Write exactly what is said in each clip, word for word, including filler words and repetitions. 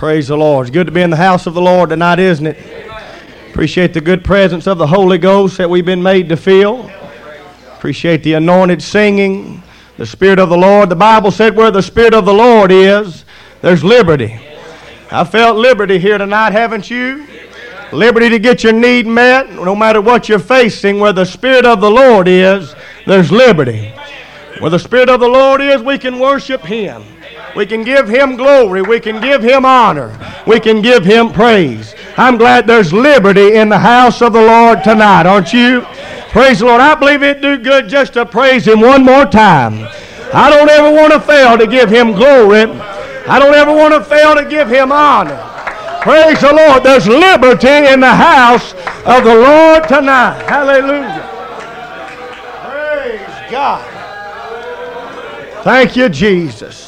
Praise the Lord. It's good to be in the house of the Lord tonight, isn't it? Appreciate the good presence of the Holy Ghost that we've been made to feel. Appreciate the anointed singing, the Spirit of the Lord. The Bible said where the Spirit of the Lord is, there's liberty. I felt liberty here tonight, haven't you? Liberty to get your need met, no matter what you're facing. Where the Spirit of the Lord is, there's liberty. Where the Spirit of the Lord is, we can worship Him. We can give Him glory. We can give Him honor. We can give Him praise. I'm glad there's liberty in the house of the Lord tonight, aren't you? Praise the Lord. I believe it'd do good just to praise Him one more time. I don't ever want to fail to give Him glory. I don't ever want to fail to give Him honor. Praise the Lord. There's liberty in the house of the Lord tonight. Hallelujah. Praise God. Thank you, Jesus.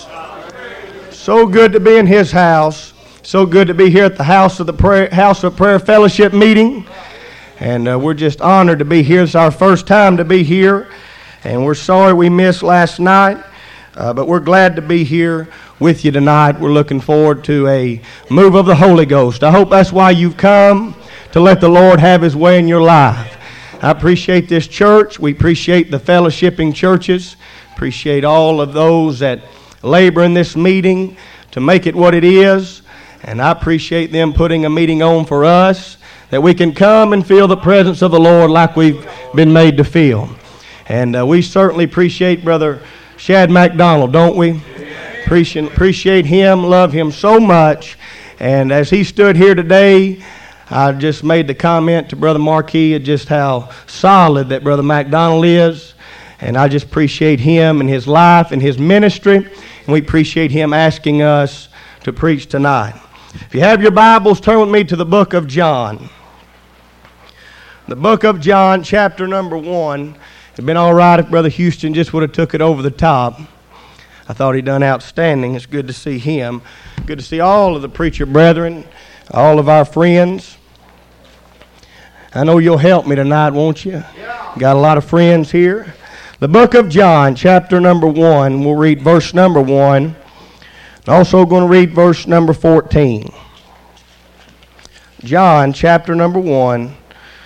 So good to be in His house. So good to be here at the House of the Prayer, House of Prayer Fellowship meeting. And uh, we're just honored to be here. It's our first time to be here. And we're sorry we missed last night. Uh, but we're glad to be here with you tonight. We're looking forward to a move of the Holy Ghost. I hope that's why you've come, to let the Lord have His way in your life. I appreciate this church. We appreciate the fellowshipping churches. Appreciate all of those that labor in this meeting to make it what it is. And I appreciate them putting a meeting on for us, that we can come and feel the presence of the Lord like we've been made to feel. And uh, we certainly appreciate Brother Shad McDonald, don't we? Appreciate, appreciate him, love him so much. And as he stood here today, I just made the comment to Brother Marquis just how solid that Brother McDonald is. And I just appreciate him and his life and his ministry. And we appreciate him asking us to preach tonight. If you have your Bibles, turn with me to the book of John. The book of John, chapter number one. It'd been all right if Brother Houston just would have took it over the top. I thought he'd done outstanding. It's good to see him. Good to see all of the preacher brethren, all of our friends. I know you'll help me tonight, won't you? Yeah. Got a lot of friends here. The book of John, chapter number one. We'll read verse number one. Also going to read verse number fourteen. John, chapter number one,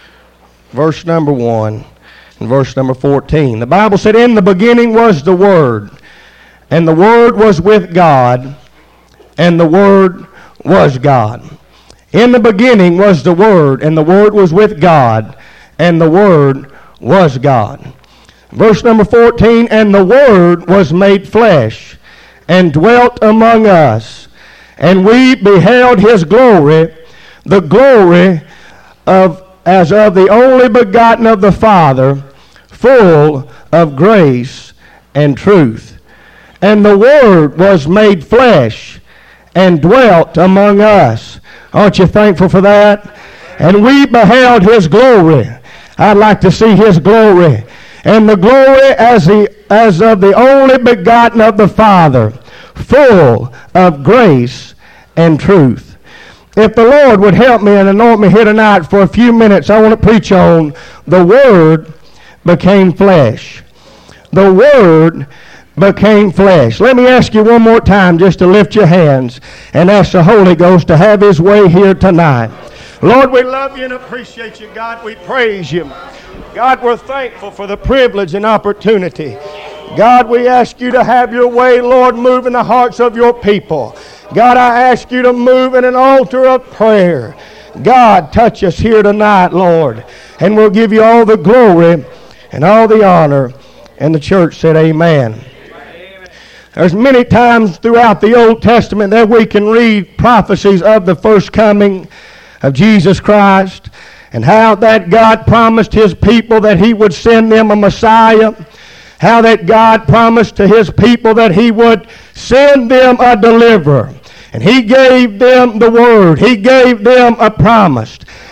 verse number one. In verse number fourteen, the Bible said, "In the beginning was the Word, and the Word was with God, and the Word was God." In the beginning was the Word, and the Word was with God, and the Word was God. Verse number fourteen, "And the Word was made flesh, and dwelt among us, and we beheld His glory, the glory of as of the only begotten of the Father, full of grace and truth. And the Word was made flesh and dwelt among us." Aren't you thankful for that? "And we beheld His glory." I'd like to see His glory. "And the glory as, the, as of the only begotten of the Father, full of grace and truth." If the Lord would help me and anoint me here tonight for a few minutes, I want to preach on the Word became flesh. The Word became flesh. Let me ask you one more time just to lift your hands and ask the Holy Ghost to have His way here tonight. Lord, we love You and appreciate You. God, we praise You. God, we're thankful for the privilege and opportunity. God, we ask You to have Your way, Lord, move in the hearts of Your people. God, I ask You to move in an altar of prayer. God, touch us here tonight, Lord, and we'll give You all the glory and all the honor. And the church said amen. Amen. There's many times throughout the Old Testament that we can read prophecies of the first coming of Jesus Christ, and how that God promised His people that He would send them a Messiah. How that God promised to His people that He would send them a deliverer. And He gave them the Word. He gave them a promise.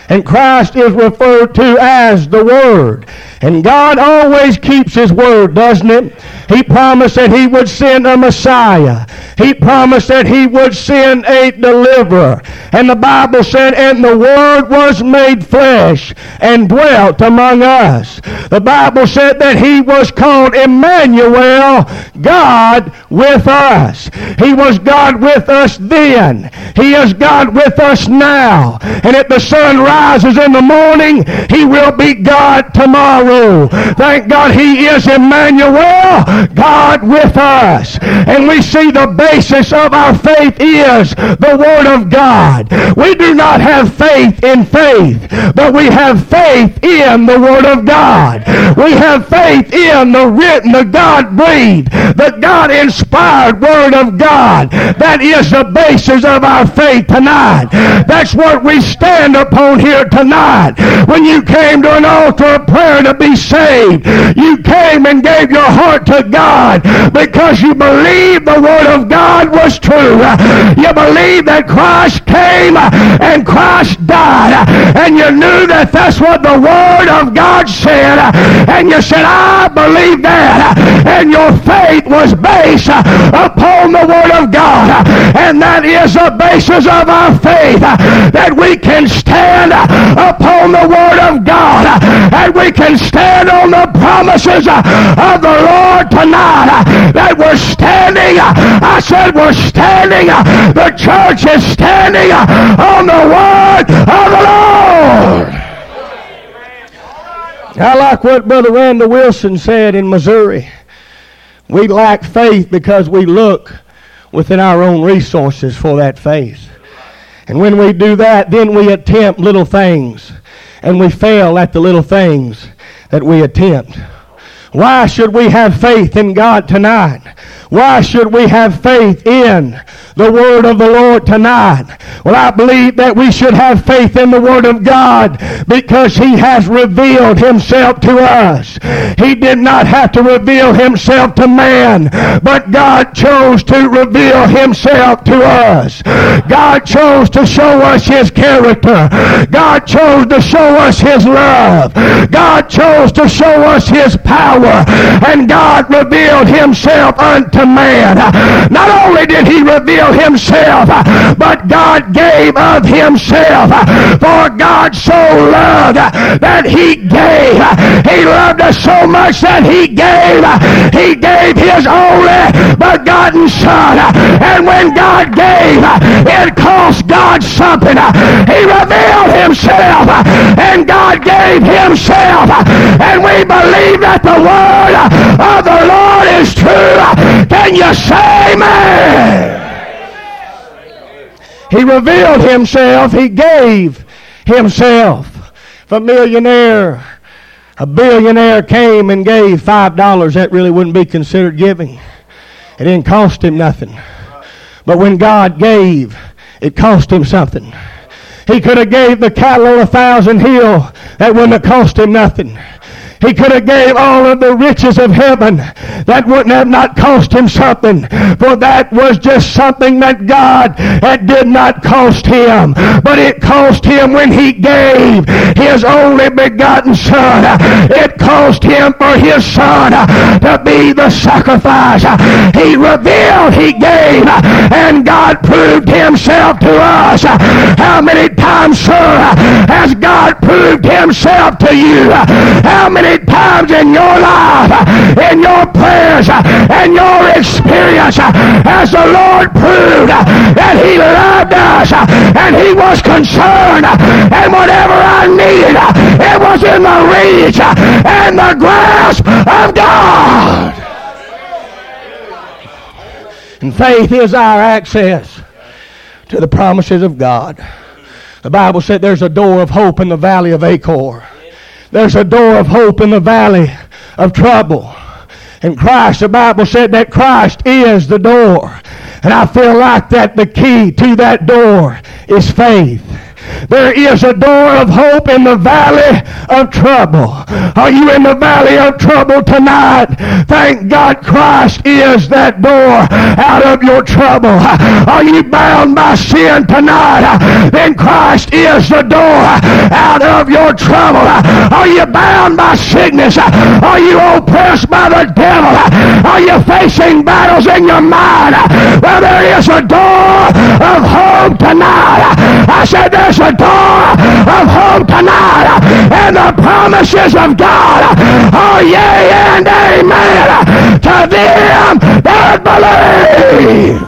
And Christ is referred to as the Word. And God always keeps His Word, doesn't it? He promised that He would send a Messiah. He promised that He would send a deliverer. And the Bible said, and the Word was made flesh and dwelt among us. The Bible said that He was called Emmanuel, God with us. He was God with us then. He is God with us now. And if the sun rises in the morning, He will be God tomorrow. Thank God He is Emmanuel, God with us. And we see the basis of our faith is the Word of God. We do not have faith in faith, but we have faith in the Word of God. We have faith in the written, the God-breathed, the God-inspired Word of God. That is the basis of our faith tonight. That's what we stand upon here tonight. When you came to an altar of prayer to be saved, you came and gave your heart to God because you believed the Word of God was true. You believed that Christ came and Christ died, and you knew that that's what the Word of God said, and you said, I believe that, and your faith was based upon the Word of God. And that is the basis of our faith, that we can stand upon the Word of God, and we can stand on the promises of the Lord tonight. That we're standing, I said we're standing, the church is standing on the Word of the Lord. I like what Brother Randall Wilson said in Missouri. We lack faith because we look within our own resources for that faith. And when we do that, then we attempt little things, and we fail at the little things that we attempt. Why should we have faith in God tonight? Why should we have faith in the Word of the Lord tonight? Well, I believe that we should have faith in the Word of God because He has revealed Himself to us. He did not have to reveal Himself to man, but God chose to reveal Himself to us. God chose to show us His character. God chose to show us His love. God chose to show us His power. And God revealed Himself unto man. Not only did He reveal Himself, but God gave of Himself. For God so loved that He gave. He loved us so much that He gave. He gave His only begotten Son. And when God gave, it cost God something. He revealed Himself, and God gave Himself. And we believe that the Word of the Lord is true. Can you say amen? He revealed Himself. He gave Himself. If a millionaire, a billionaire came and gave five dollars, that really wouldn't be considered giving. It didn't cost him nothing. But when God gave, it cost Him something. He could have gave the cattle on a thousand hill. That wouldn't have cost Him nothing. He could have gave all of the riches of heaven. That wouldn't have not cost Him something. For that was just something that God that did not cost Him. But it cost Him when He gave His only begotten Son. It cost Him for His Son to be the sacrifice. He revealed, He gave, and God proved Himself to us. How many times, sir, has God proved Himself to you? How many times in your life, in your prayers, and your experience has the Lord proved that He loved us and He was concerned, and whatever I needed, it was in the reach and the grasp of God. And faith is our access to the promises of God. The Bible said there's a door of hope in the valley of Achor. There's a door of hope in the valley of trouble. And Christ, the Bible said that Christ is the door. And I feel like that the key to that door is faith. There is a door of hope in the valley of trouble. Are you in the valley of trouble tonight? Thank God Christ is that door out of your trouble. Are you bound by sin tonight? Then Christ is the door out of your trouble. Are you bound by sickness? Are you oppressed by the devil? Are you facing battles in your mind? Well, there is a door of hope tonight. I said there's a door of hope tonight, and the promises of God are yea and amen to them that believe.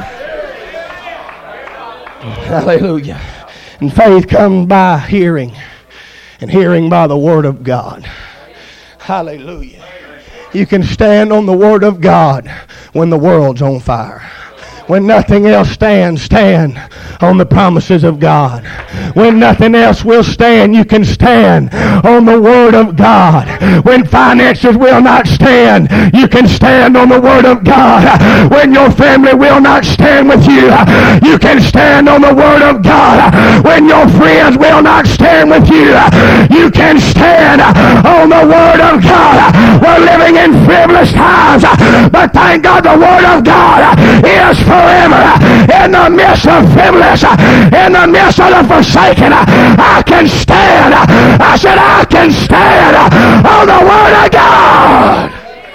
Hallelujah. And faith comes by hearing, and hearing by the word of God. Hallelujah. You can stand on the word of God when the world's on fire. When nothing else stands, stand on the promises of God. When nothing else will stand, you can stand on the Word of God. When finances will not stand, you can stand on the Word of God. When your family will not stand with you, you can stand on the Word of God. When your friends will not stand with you, you can stand on the Word of God. We're living in frivolous times, but thank God the Word of God is forever. In the midst of frivolous, in the midst of the forsaken, I can stand. I said I can stand on the Word of God.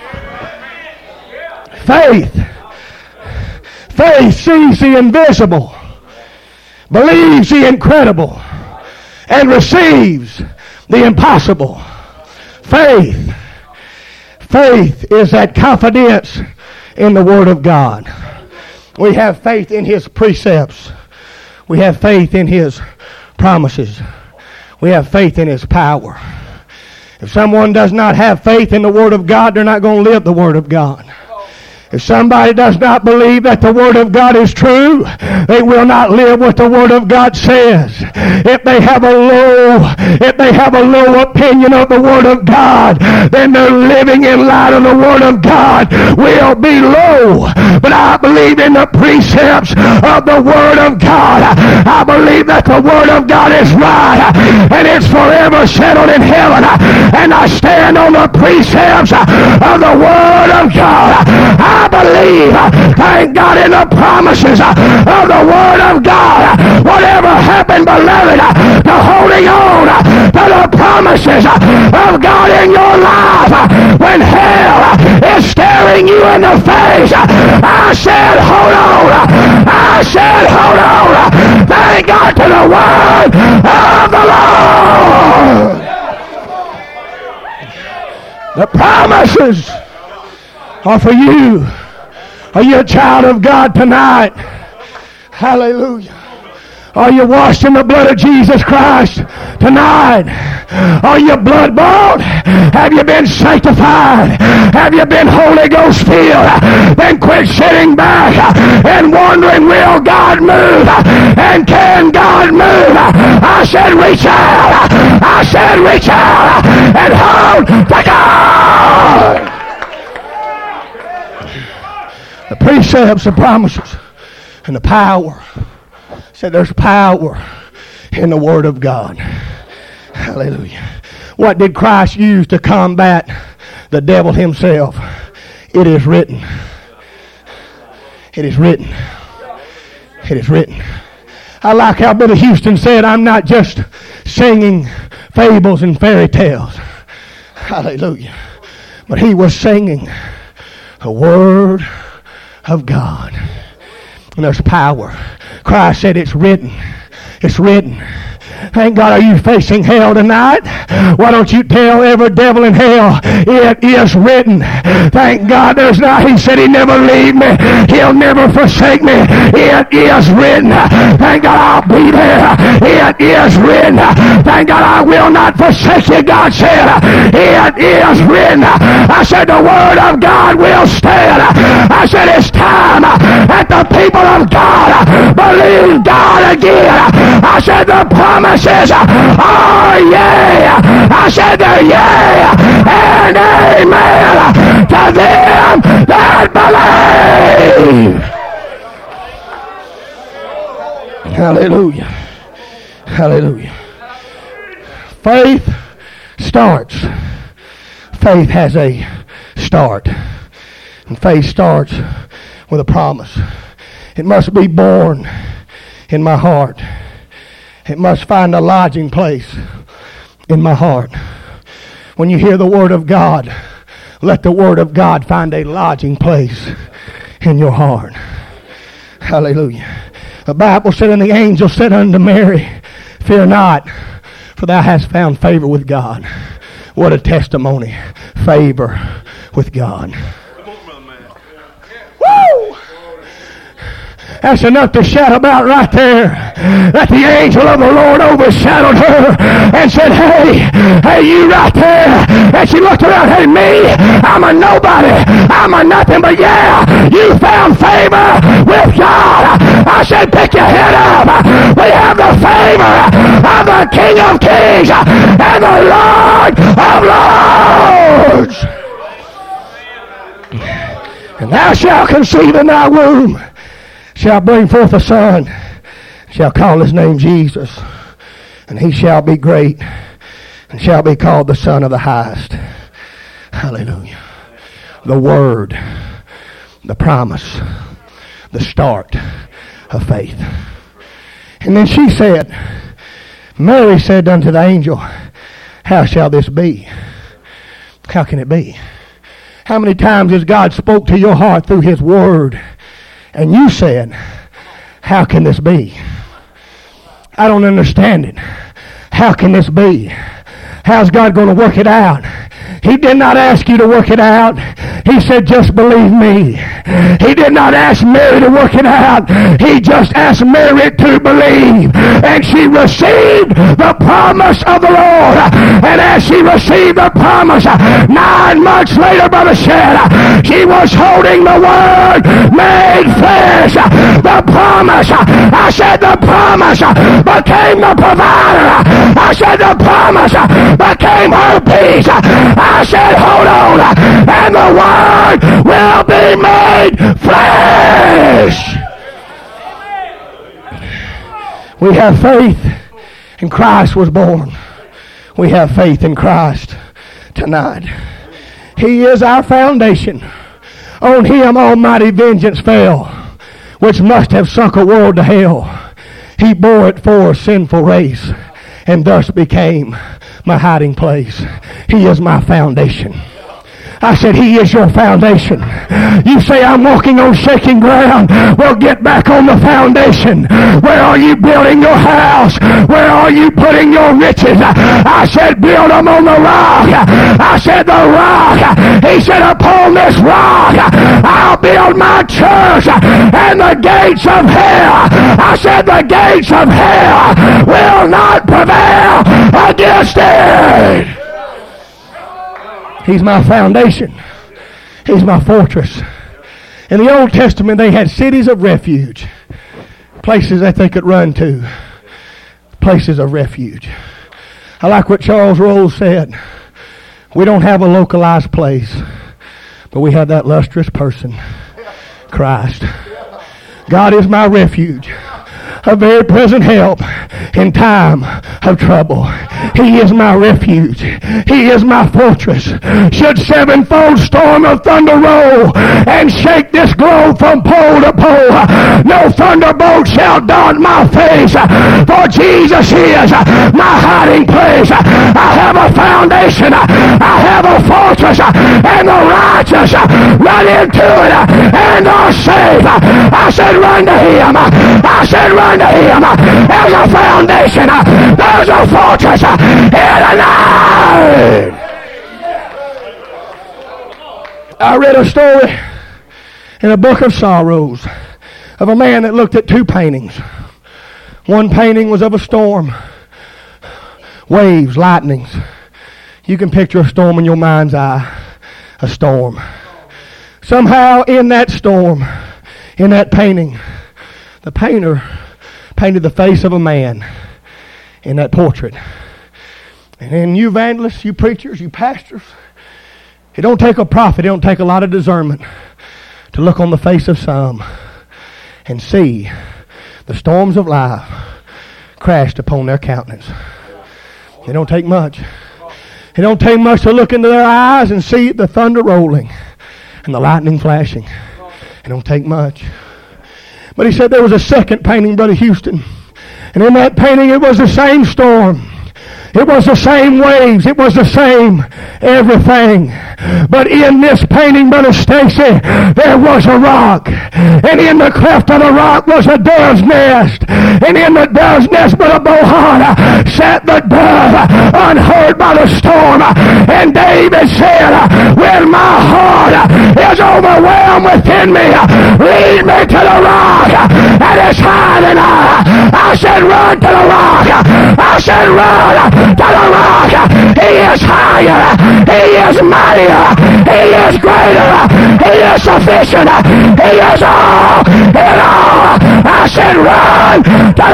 Faith. Faith sees the invisible, believes the incredible, and receives the impossible. Faith. Faith is that confidence in the Word of God. We have faith in His precepts. We have faith in His promises. We have faith in His power. If someone does not have faith in the Word of God, they're not going to live the Word of God. If somebody does not believe that the Word of God is true, they will not live what the Word of God says. If they have a low, if they have a low opinion of the Word of God, then they're living in light of the Word of God will be low. But I believe in the precepts of the Word of God. I believe that the Word of God is right, and it's forever settled in heaven. And I stand on the precepts of the Word of God. I believe, thank God, in the promises of the Word of God. Whatever happened, beloved, to holding on to the promises of God in your life when hell is staring you in the face. I said, hold on. I said, hold on. Thank God to the Word of the Lord. The promises are for you. Are you a child of God tonight? Hallelujah. Are you washed in the blood of Jesus Christ tonight? Are you blood bought? Have you been sanctified? Have you been Holy Ghost filled? Then quit sitting back and wondering, will God move? And can God move? I said reach out. I said reach out and hold to God. The precepts, the promises, and the power. Said there's power in the Word of God. Hallelujah. What did Christ use to combat the devil himself? It is written. It is written. It is written. I like how Billy Houston said, I'm not just singing fables and fairy tales. Hallelujah. But he was singing the Word of God. And there's power. Christ said it's written. It's written. Thank God, are you facing hell tonight? Why don't you tell every devil in hell, it is written. Thank God there's not. He said He never leave me. He'll never forsake me. It is written. Thank God I'll be there. It is written. Thank God I will not forsake you, God said. It is written. I said the Word of God will stand. I said it's time that the people of God believe God again. I said the promises are yea. I said they're yea and amen to them that believe. Hallelujah. Hallelujah. Faith starts. Faith has a start. And faith starts with a promise. It must be born in my heart. It must find a lodging place in my heart. When you hear the Word of God, let the Word of God find a lodging place in your heart. Hallelujah. The Bible said, and the angel said unto Mary, fear not, for thou hast found favor with God. What a testimony. Favor with God. Woo! That's enough to shout about right there. That the angel of the Lord overshadowed her and said, hey, hey, you right there. And she looked around, hey, me, I'm a nobody. I'm a nothing, but yeah, you found favor with God. I said, pick your head up. We have the favor of the King of Kings and the Lord of Lords. And thou shalt conceive in thy womb, shall bring forth a son, shall call his name Jesus, and he shall be great, and shall be called the Son of the Highest. Hallelujah. The Word, the promise, the start of faith. And then she said, Mary said unto the angel, how shall this be? How can it be? How many times has God spoke to your heart through His Word, and you said, how can this be? I don't understand it. How can this be? How's God going to work it out? He did not ask you to work it out. He said, just believe me. He did not ask Mary to work it out. He just asked Mary to believe. And she received the promise of the Lord. And as she received the promise, nine months later, Brother Shed, she was holding the Word made flesh. The promise, I said the promise became the provider. I said the promise became her peace. I said, hold on, and the Word will be made flesh. We have faith, and Christ was born. We have faith in Christ tonight. He is our foundation. On Him almighty vengeance fell, which must have sunk a world to hell. He bore it for a sinful race, and thus became my hiding place. He is my foundation. I said, He is your foundation. You say, I'm walking on shaking ground. Well, get back on the foundation. Where are you building your house? Where are you putting your riches? I said, build them on the rock. I said, the rock. He said, upon this rock, I'll build my church, and the gates of hell. I said, the gates of hell will not prevail against it. He's my foundation. He's my fortress. In the Old Testament, they had cities of refuge. Places that they could run to. Places of refuge. I like what Charles Rose said. We don't have a localized place, but we have that lustrous person, Christ. God is my refuge, a very present help in time of trouble. He is my refuge. He is my fortress. Should sevenfold storm of thunder roll and shake this globe from pole to pole, no thunderbolt shall daunt my face, for Jesus is my hiding place. I have a foundation. I have a fortress, and the righteous run into it and are safe. I said run to Him. I said run to Him. There's a foundation. There's a fortress here tonight. I read a story in a book of sorrows of a man that looked at two paintings. One painting was of a storm, waves, lightnings. You can picture a storm in your mind's eye, a storm. Somehow in that storm, in that painting, the painter painted the face of a man in that portrait. And then you evangelists, you preachers, you pastors, it don't take a prophet, it don't take a lot of discernment to look on the face of some and see the storms of life crashed upon their countenance. It don't take much. It don't take much to look into their eyes and see the thunder rolling and the lightning flashing. It don't take much. But he said there was a second painting, Brother Houston. And in that painting it was the same storm. It was the same waves. It was the same everything. But in this painting, Brother Stacy, there was a rock. And in the cleft of the rock was a dove's nest. And in the dove's nest, Brother Bohan, sat the dove unheard by the storm. And David said, when my heart is overwhelmed within me, lead me to the rock that is higher than I. I said, run to the rock. I said, run to the rock. He is higher. He is mightier. He is greater. He is sufficient. He is all in all. I said, run to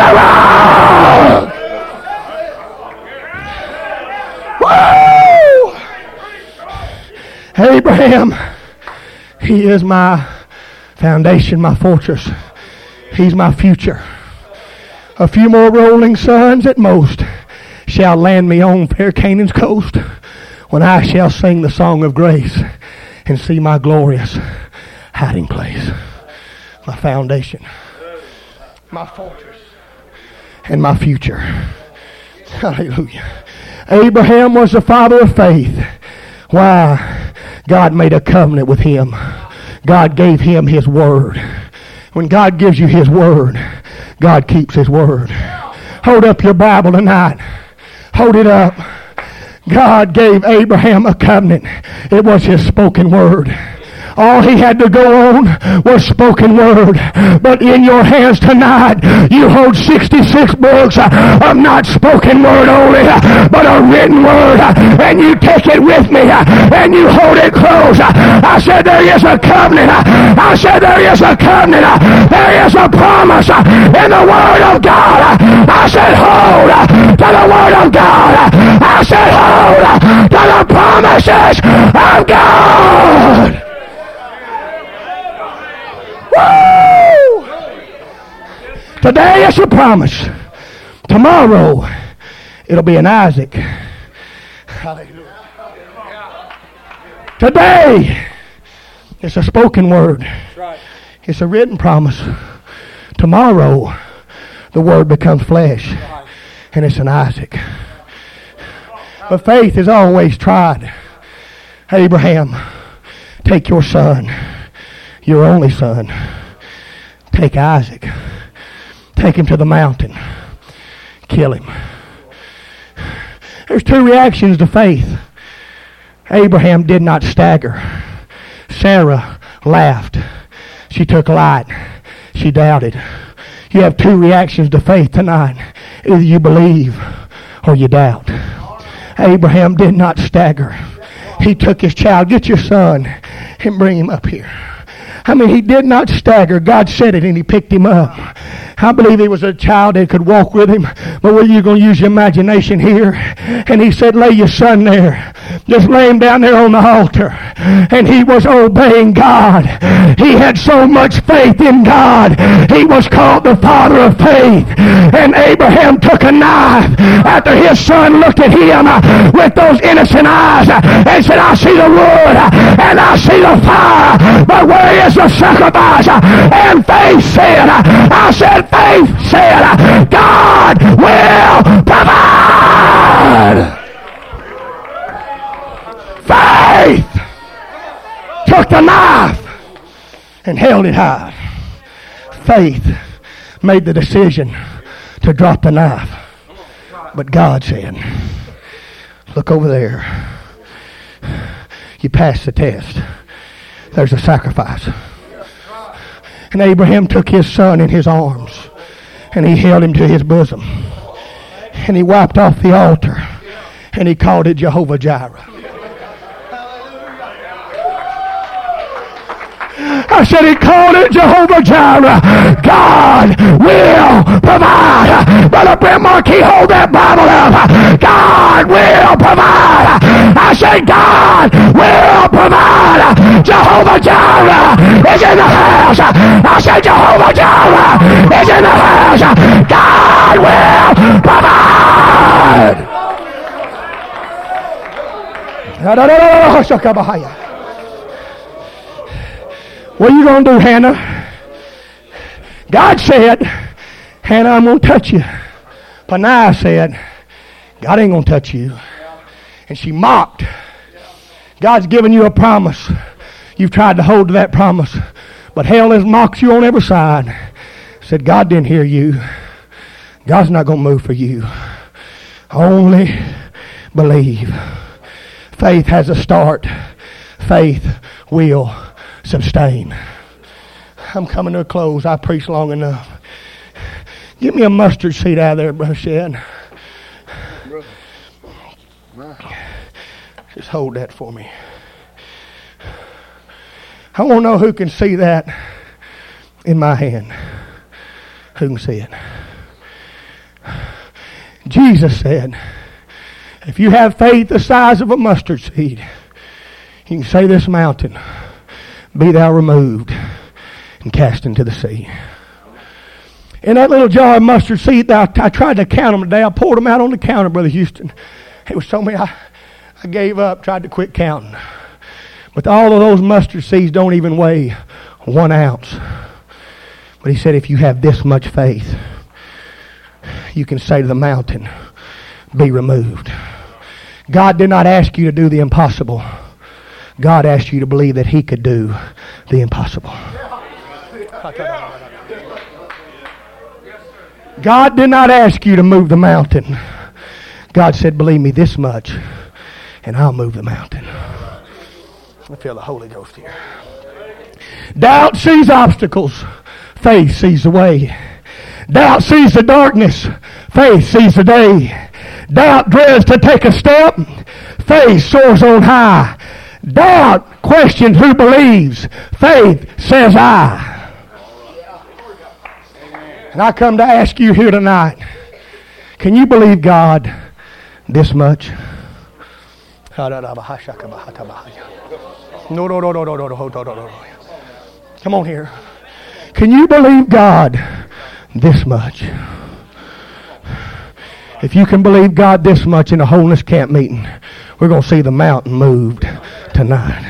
the rock. Woo! Abraham, he is my foundation, my fortress. He's my future. A few more rolling suns at most shall land me on fair Canaan's coast, when I shall sing the song of grace and see my glorious hiding place, my foundation, my fortress, and my future. Hallelujah. Abraham was the father of faith. Why? God made a covenant with him. God gave him his word. When God gives you his word, God keeps his word. Hold up your Bible tonight. Hold it up. God gave Abraham a covenant. It was his spoken word. All he had to go on was spoken word. But in your hands tonight, you hold sixty-six books of not spoken word only, but a written word. And you take it with me, and you hold it close. I said there is a covenant. I said there is a covenant. There is a promise in the word of God. I said hold to the word of God. I said hold to the promises of God. Woo! Today it's a promise. Tomorrow it'll be an Isaac. Hallelujah. Today it's a spoken word. It's a written promise. Tomorrow the word becomes flesh, and it's an Isaac. But faith is always tried. Abraham, take your son, your only son. Take Isaac. Take him to the mountain. Kill him. There's two reactions to faith. Abraham did not stagger. Sarah laughed. She took light. She doubted. You have two reactions to faith tonight. Either you believe or you doubt. Abraham did not stagger. He took his child. Get your son and bring him up here. I mean, he did not stagger. God said it, and he picked him up. I believe he was a child that could walk with him. But were you going to use your imagination here? And he said, lay your son there. Just lay him down there on the altar. And he was obeying God. He had so much faith in God. He was called the father of faith. And Abraham took a knife after his son looked at him with those innocent eyes and said, I see the wood and I see the fire, but where is the sacrifice? And faith said, I said, faith said, God will provide. Faith took the knife and held it high. Faith made the decision to drop the knife. But God said, look over there. You passed the test. There's a sacrifice. And Abraham took his son in his arms, and he held him to his bosom, and he wiped off the altar, and he called it Jehovah Jireh. I said he called it Jehovah Jireh. God will provide. Brother Brent Markey, hold that Bible up. God will provide. I said God will provide. Jehovah Jireh is in the house. I said Jehovah Jireh is in the house. God will What are you going to do, Hannah? God said, Hannah, I'm going to touch you. Peninnah said, God ain't going to touch you. And she mocked. God's given you a promise. You've tried to hold to that promise. But hell has mocked you on every side. Said, God didn't hear you. God's not going to move for you. Only believe. Faith has a start. Faith will sustain. I'm coming to a close. I preached long enough. Get me a mustard seed out of there, Brother Shad. Just hold that for me. I want to know who can see that in my hand. Who can see it? Jesus said, if you have faith the size of a mustard seed, you can say this mountain, be thou removed and cast into the sea. In that little jar of mustard seed, I, I tried to count them today. I poured them out on the counter, Brother Houston. It was so many, I, I gave up, tried to quit counting. But all of those mustard seeds don't even weigh one ounce. But he said, if you have this much faith, you can say to the mountain, be removed. God did not ask you to do the impossible. God asked you to believe that he could do the impossible. God did not ask you to move the mountain. God said, believe me this much, and I'll move the mountain. I feel the Holy Ghost here. Doubt sees obstacles. Faith sees the way. Doubt sees the darkness. Faith sees the day. Doubt dreads to take a step. Faith soars on high. Doubt questions who believes. Faith says I. And I come to ask you here tonight, can you believe God this much? No, no, no, no, no, no, no, no, no. Come on here. Can you believe God this much? If you can believe God this much in a holiness camp meeting, we're going to see the mountain moved tonight.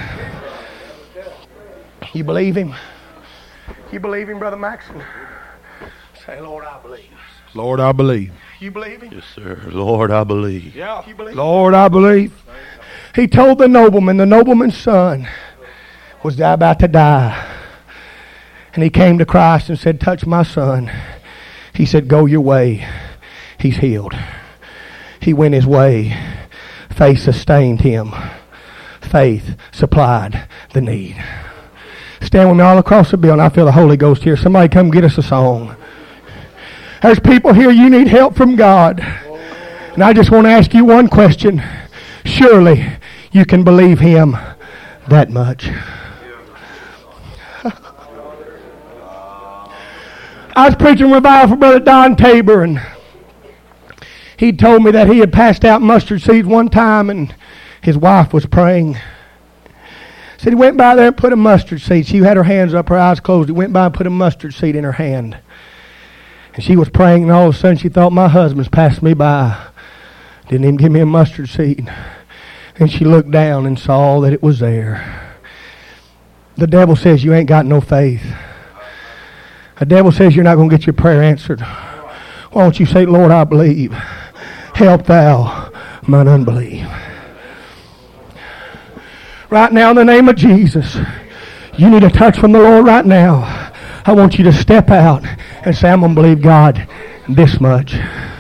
You believe him? You believe him, Brother Maxon? Say, Lord, I believe. Lord, I believe. You believe him? Yes, sir. Lord, I believe. Yeah, you believe. Lord, I believe. He told the nobleman, the nobleman's son was about to die. And he came to Christ and said, touch my son. He said, go your way. He's healed. He went his way. Faith sustained him. Faith supplied the need. Stand with me all across the building. I feel the Holy Ghost here. Somebody come get us a song. There's people here, you need help from God. And I just want to ask you one question. Surely you can believe him that much. I was preaching revival for Brother Don Tabor, and he told me that he had passed out mustard seeds one time, and his wife was praying. Said he went by there and put a mustard seed. She had her hands up, her eyes closed. He went by and put a mustard seed in her hand. And she was praying, and all of a sudden she thought, my husband's passed me by. Didn't even give me a mustard seed. And she looked down and saw that it was there. The devil says you ain't got no faith. The devil says you're not going to get your prayer answered. Why don't you say, Lord, I believe. Help thou mine unbelief. Right now, in the name of Jesus, you need a touch from the Lord right now. I want you to step out and say, I'm going to believe God this much.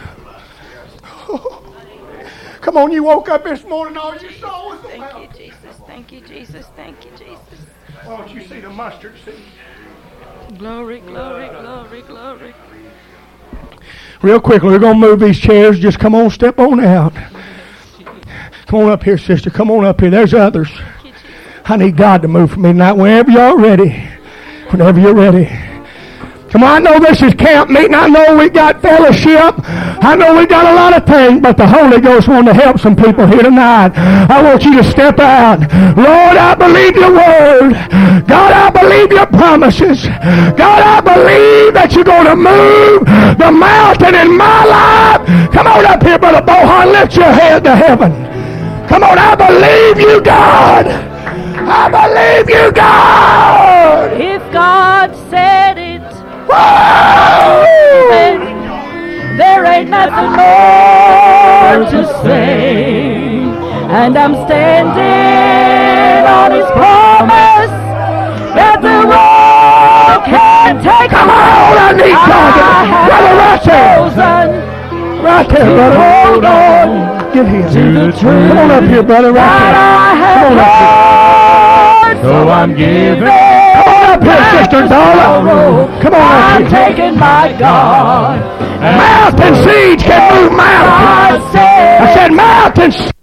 Come on, you woke up this morning, all you saw was the Thank mountain. you, Jesus. Thank you, Jesus. Thank you, Jesus. Why don't you see the mustard seed? Glory, glory, glory, glory. Real quickly, we're going to move these chairs. Just come on, step on out. Come on up here, sister. Come on up here. There's others. I need God to move for me tonight. Whenever you're ready. Whenever you're ready. Come on, I know this is camp meeting. I know we got fellowship. I know we got a lot of things, but the Holy Ghost wanted to help some people here tonight. I want you to step out. Lord, I believe your word. God, I believe your promises. God, I believe that you're going to move the mountain in my life. Come on up here, Brother Bohan. Lift your head to heaven. Come on, I believe you, God. I believe you, God. If God said it, Woo! then there ain't nothing more to say. And I'm standing on His promise that the world can't take. Come on, I need talking. Brother, right there. Right there, brother. Hold on Get him. to the truth. Come on up here, brother. Right that there. I have Come on up heard. So I'm giving. Come on up here, Sister Donna. Come on up I'm here. taking my God. Mountain seeds can move mountains. I said, I said mountains.